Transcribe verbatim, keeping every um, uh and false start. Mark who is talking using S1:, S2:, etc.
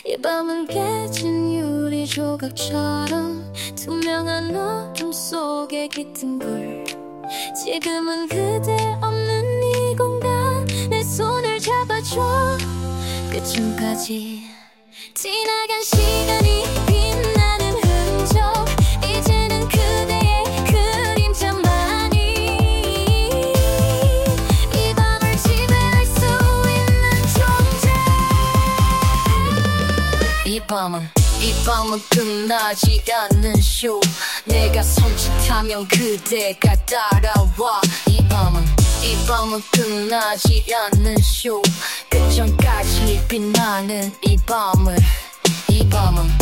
S1: 이 밤은 깨진 유리 조각처럼 투명한 어둠 속에 깃든 걸. 지금은 그대 없는 이 공간, 내 손을 잡아줘. 끝쯤까지 지나간 시간이 빛나는 흔적, 이제는 그대의 그림자만이 이 밤을 지배할 수 있는 존재. 이 밤은 이 밤은 끝나지 않는 쇼. 내가 손짓하면 그대가 따라와. 이 밤은 이 밤은 끝나지 않는 쇼. 끝전까지 빛나는 이 밤을. 이 밤은